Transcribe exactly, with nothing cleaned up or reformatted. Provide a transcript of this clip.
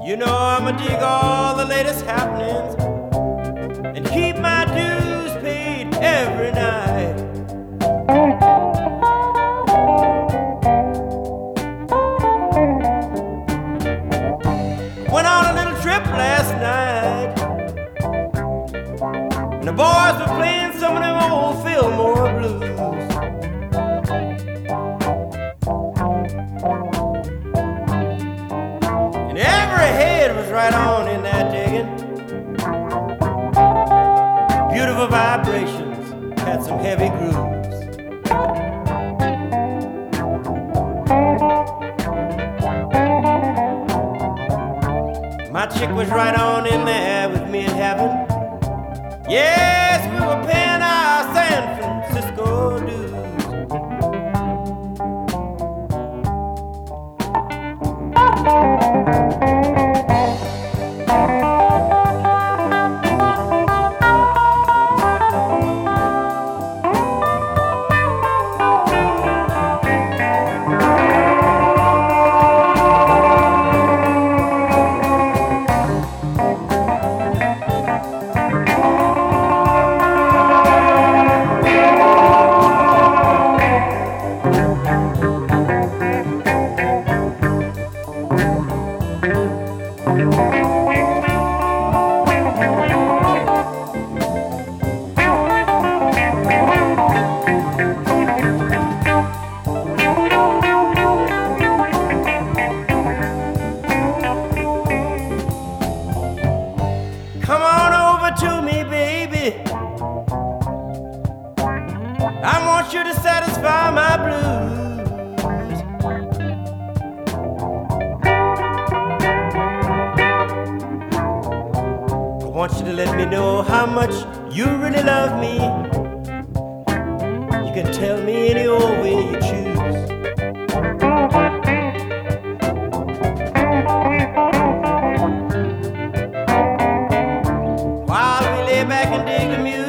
You know I'ma dig all the latest happenings and keep my dues paid every night. Went on a little trip last night, and the boys were playing some of them old Fillmore blues. And every head was right on in that digging. Beautiful vibrations, had some heavy grooves. My chick was right on in there with me in heaven. Yes, we were paying our San Francisco dues. Come on over to me, baby. I want you to satisfy my blues. I want you to let me know how much you really love me. You can tell me any old way you choose. While we lay back and dig the music,